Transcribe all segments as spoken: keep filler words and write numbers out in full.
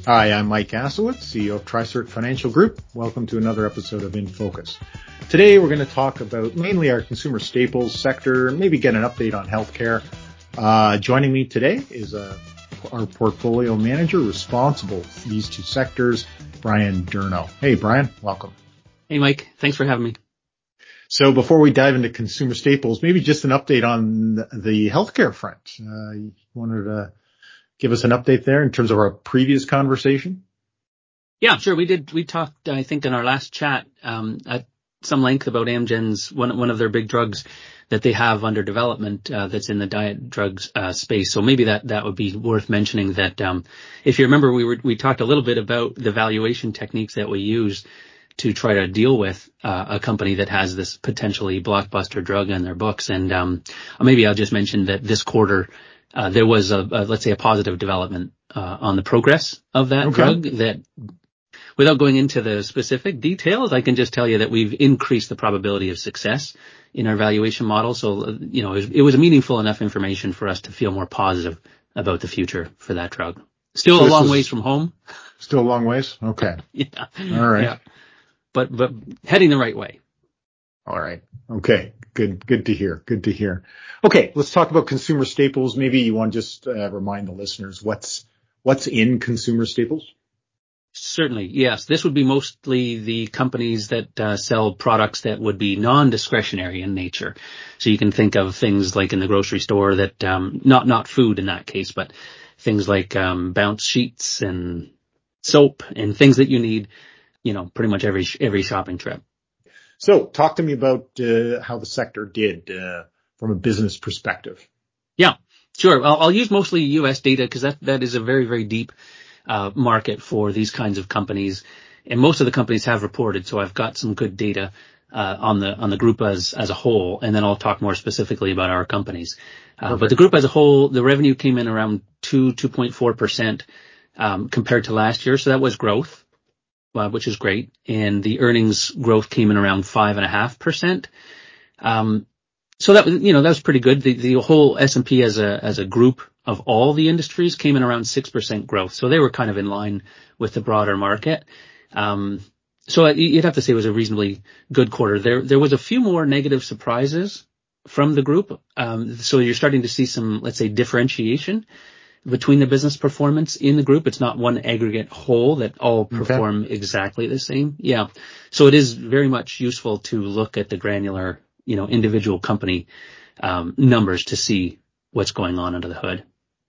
Hi, I'm Mike Asowitz, C E O of TriCert Financial Group. Welcome to another episode of In Focus. Today, we're going to talk about mainly our consumer staples sector, maybe get an update on healthcare. Uh, joining me today is uh, our portfolio manager responsible for these two sectors, Brian Durno. Hey, Brian, welcome. Hey, Mike. Thanks for having me. So before we dive into consumer staples, maybe just an update on the healthcare front. Uh, you wanted to give us an update there in terms of our previous conversation? Yeah, sure. We did. We talked, I think, in our last chat um, at some length about Amgen's one one of their big drugs that they have under development uh, that's in the diet drugs uh, space. So maybe that that would be worth mentioning. That um, if you remember, we were we talked a little bit about the valuation techniques that we use to try to deal with uh, a company that has this potentially blockbuster drug in their books. And um, maybe I'll just mention that this quarter. Uh, there was a, a, let's say, a positive development uh, on the progress of that okay. drug that, without going into the specific details, I can just tell you that we've increased the probability of success in our valuation model. So, you know, it was, it was meaningful enough information for us to feel more positive about the future for that drug. Still so a long ways from home. Still a long ways? Okay. yeah. All right. Yeah. But, but heading the right way. All right. Okay. Good. Good to hear. Good to hear. Okay. Let's talk about consumer staples. Maybe you want to just uh, remind the listeners what's, what's in consumer staples? Certainly. Yes. This would be mostly the companies that uh, sell products that would be non-discretionary in nature. So you can think of things like in the grocery store that, um, not, not food in that case, but things like, um, bounce sheets and soap and things that you need, you know, pretty much every, every shopping trip. So talk to me about uh, how the sector did uh, from a business perspective. Yeah, sure. I'll, I'll use mostly U S data because that, that is a very, very deep uh, market for these kinds of companies. And most of the companies have reported, so I've got some good data uh, on the on the group as as a whole. And then I'll talk more specifically about our companies. Uh, but the group as a whole, the revenue came in around two, two point four percent um, compared to last year. So that was growth. Uh, which is great. And the earnings growth came in around five and a half percent. Um, so that was, you know, that was pretty good. The, the whole S and P as a, as a group of all the industries came in around six percent growth. So they were kind of in line with the broader market. Um, so you'd have to say it was a reasonably good quarter. There, there was a few more negative surprises from the group. Um, so you're starting to see some, let's say, differentiation between the business performance in the group. It's not one aggregate whole that all perform okay. exactly the same. Yeah. So it is very much useful to look at the granular, you know, individual company um, numbers to see what's going on under the hood.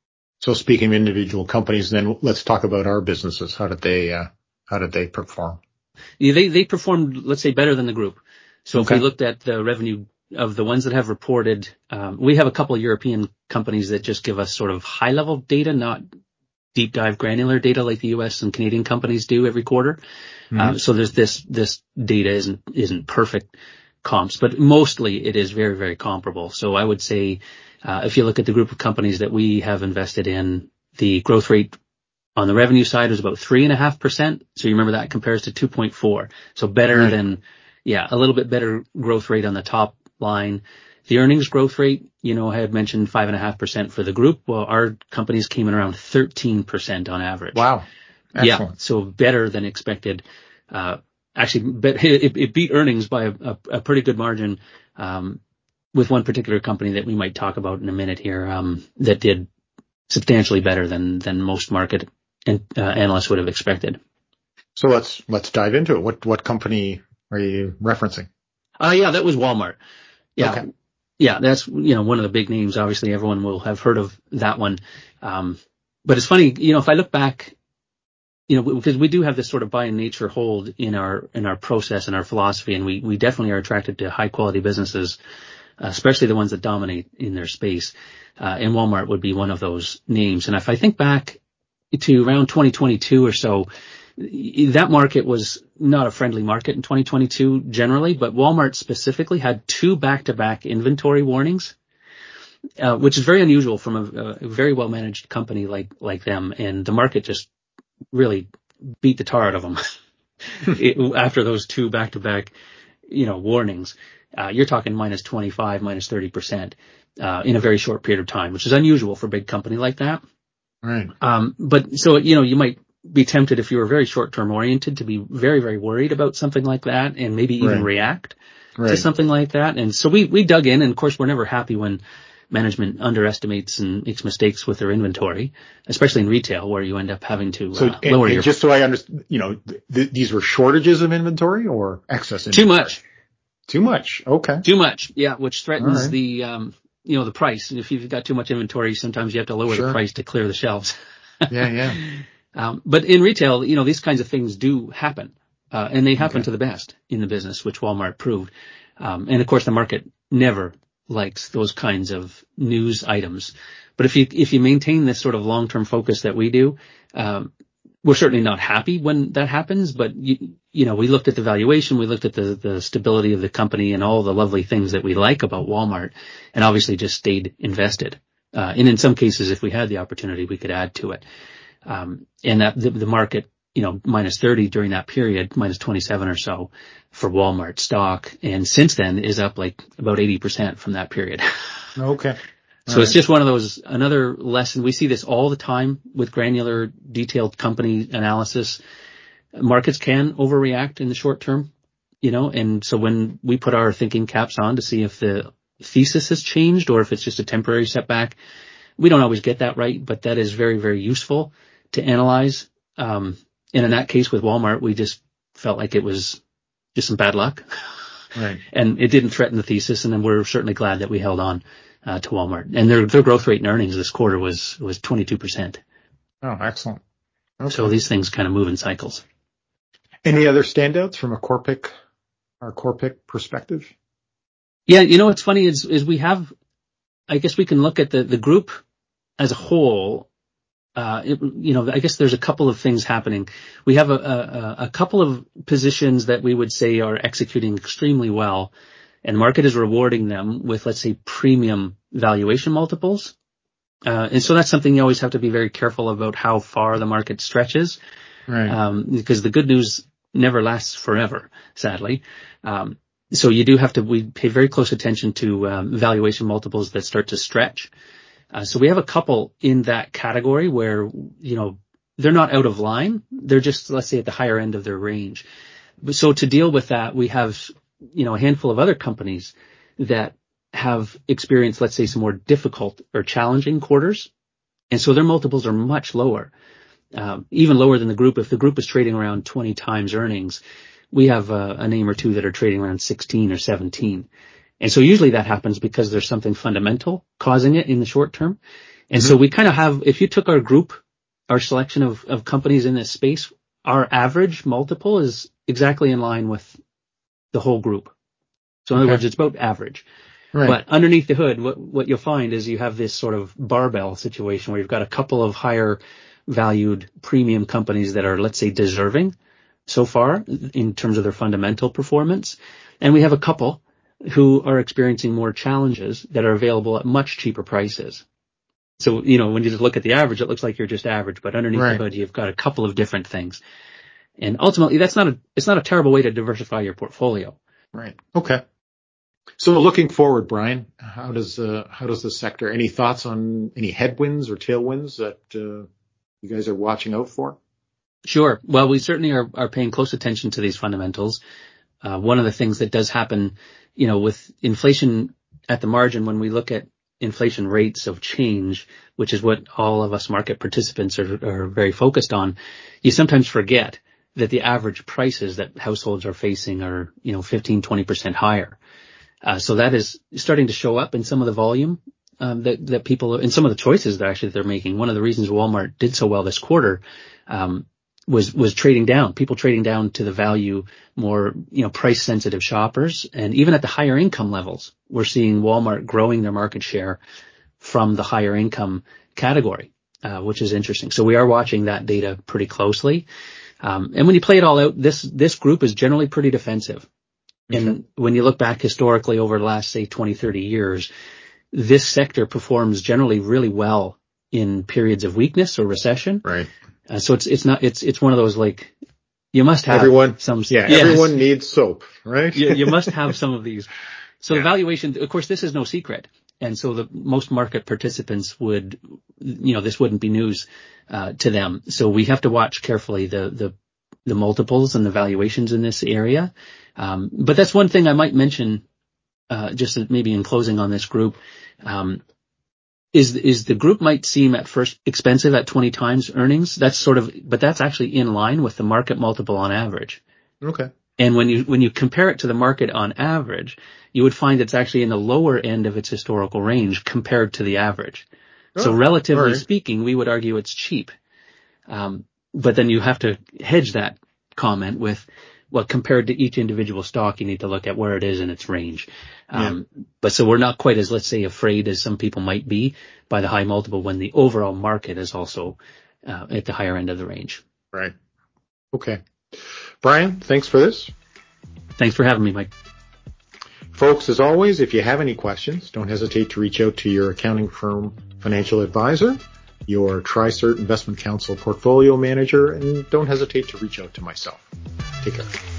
So speaking of individual companies, then let's talk about our businesses. How did they, uh, how did they perform? Yeah, they, they performed, let's say, better than the group. So okay. if we looked at the revenue of the ones that have reported, um, we have a couple of European companies that just give us sort of high level data, not deep dive granular data like the U S and Canadian companies do every quarter. Mm-hmm. Uh, so there's this, this data isn't, isn't perfect comps, but mostly it is very, very comparable. So I would say, uh, if you look at the group of companies that we have invested in, the growth rate on the revenue side was about three and a half percent. So you remember that compares to two point four. So better right. than, yeah, a little bit better growth rate on the top line. The earnings growth rate, you know, I had mentioned five and a half percent for the group. Well, our companies came in around thirteen percent on average. Wow. Excellent. Yeah. So better than expected. Uh, actually, but it, it beat earnings by a, a, a pretty good margin, um, with one particular company that we might talk about in a minute here, um, that did substantially better than, than most market and, uh, analysts would have expected. So let's, let's dive into it. What, what company are you referencing? Uh, yeah, that was Walmart. Yeah. Okay. Yeah, that's, you know, one of the big names. Obviously, everyone will have heard of that one. Um, but it's funny, you know, if I look back, you know, because we do have this sort of by nature hold in our, in our process and our philosophy, and we, we definitely are attracted to high quality businesses, uh, especially the ones that dominate in their space. Uh, and Walmart would be one of those names. And if I think back to around twenty twenty-two or so, that market was not a friendly market in twenty twenty-two generally, but Walmart specifically had two back-to-back inventory warnings, uh, which is very unusual from a, a very well-managed company like, like them. And the market just really beat the tar out of them it, after those two back-to-back, you know, warnings. Uh, you're talking minus twenty-five, minus thirty percent, uh, in a very short period of time, which is unusual for a big company like that. Right. Um, but so, you know, you might be tempted, if you were very short-term oriented, to be very, very worried about something like that and maybe even Right. react Right. to something like that. And so we, we dug in, and of course we're never happy when management underestimates and makes mistakes with their inventory, especially in retail where you end up having to So, uh, and, lower and your... just so I understand, you know, th- these were shortages of inventory or excess Too inventory? much. Too much. Okay. Too much. Yeah. Which threatens All right. the, um, you know, the price. And if you've got too much inventory, sometimes you have to lower Sure. the price to clear the shelves. Yeah, yeah. Um, but in retail, you know, these kinds of things do happen, uh, and they happen Okay. to the best in the business, which Walmart proved. Um, and of course, the market never likes those kinds of news items. But if you if you maintain this sort of long-term focus that we do, um, we're certainly not happy when that happens. But you, you know, we looked at the valuation, we looked at the the stability of the company, and all the lovely things that we like about Walmart, and obviously just stayed invested. Uh, and in some cases, if we had the opportunity, we could add to it. Um, and that the, the market, you know, minus thirty during that period, minus twenty-seven or so for Walmart stock. And since then is up like about eighty percent from that period. Okay. All so right. it's just one of those, another lesson. We see this all the time with granular, detailed company analysis. Markets can overreact in the short term, you know, and so when we put our thinking caps on to see if the thesis has changed or if it's just a temporary setback, we don't always get that right, but that is very, very useful to analyze. Um, and in that case with Walmart, we just felt like it was just some bad luck. Right. And it didn't threaten the thesis. And then we're certainly glad that we held on uh, to Walmart. And their, their growth rate in earnings this quarter was, was twenty-two percent. Oh, excellent. Okay. So these things kind of move in cycles. Any other standouts from a core pick, our core pick perspective? Yeah. You know, what's funny is, is we have, I guess we can look at the, the group as a whole. Uh, it, you know, I guess there's a couple of things happening. We have a, a, a couple of positions that we would say are executing extremely well, and the market is rewarding them with, let's say, premium valuation multiples. Uh, and so that's something you always have to be very careful about how far the market stretches. Right. Um, because the good news never lasts forever, sadly. Um, so you do have to, we pay very close attention to um, valuation multiples that start to stretch. Uh, so we have a couple in that category where, you know, they're not out of line. They're just, let's say, at the higher end of their range. So to deal with that, we have, you know, a handful of other companies that have experienced, let's say, some more difficult or challenging quarters. And so their multiples are much lower, um, even lower than the group. If the group is trading around twenty times earnings, we have a, a name or two that are trading around sixteen or seventeen. And so usually that happens because there's something fundamental causing it in the short term. And mm-hmm. so we kind of have, if you took our group, our selection of, of companies in this space, our average multiple is exactly in line with the whole group. So in okay. other words, it's about average. Right. But underneath the hood, what, what you'll find is you have this sort of barbell situation where you've got a couple of higher valued premium companies that are, let's say, deserving so far in terms of their fundamental performance. And we have a couple who are experiencing more challenges that are available at much cheaper prices. So, you know, when you just look at the average, it looks like you're just average, but underneath right. the hood, you've got a couple of different things. And ultimately, that's not a, it's not a terrible way to diversify your portfolio. Right. Okay. So looking forward, Brian, how does, uh, how does the sector, any thoughts on any headwinds or tailwinds that, uh, you guys are watching out for? Sure. Well, we certainly are, are paying close attention to these fundamentals. Uh, one of the things that does happen, you know, with inflation at the margin, when we look at inflation rates of change, which is what all of us market participants are, are very focused on, you sometimes forget that the average prices that households are facing are, you know, fifteen, twenty percent higher. Uh, so that is starting to show up in some of the volume, um, that, that people, in some of the choices that actually they're making. One of the reasons Walmart did so well this quarter, um, was, was trading down, people trading down to the value, more, you know, price sensitive shoppers. And even at the higher income levels, we're seeing Walmart growing their market share from the higher income category, uh, which is interesting. So we are watching that data pretty closely. Um, and when you play it all out, this, this group is generally pretty defensive. Okay. And when you look back historically over the last, say, twenty, thirty years, this sector performs generally really well in periods of weakness or recession. Right. Uh, so it's, it's not, it's, it's one of those, like, you must have everyone, some, yeah, yes, everyone needs soap, right? you, you must have some of these. So yeah. the valuation, of course, this is no secret. And so the most market participants would, you know, this wouldn't be news uh, to them. So we have to watch carefully the, the, the multiples and the valuations in this area. Um, but that's one thing I might mention, uh, just maybe in closing on this group, um, is, is the group might seem at first expensive at twenty times earnings. That's sort of, but that's actually in line with the market multiple on average. Okay. And when you, when you compare it to the market on average, you would find it's actually in the lower end of its historical range compared to the average. Oh, so relatively right. speaking, we would argue it's cheap. Um, but then you have to hedge that comment with, well, compared to each individual stock, you need to look at where it is in its range. Um, yeah. But so we're not quite as, let's say, afraid as some people might be by the high multiple when the overall market is also uh, at the higher end of the range. Right. Okay. Brian, thanks for this. Thanks for having me, Mike. Folks, as always, if you have any questions, don't hesitate to reach out to your accounting firm financial advisor, your TriCert Investment Counsel portfolio manager, and don't hesitate to reach out to myself. Take care.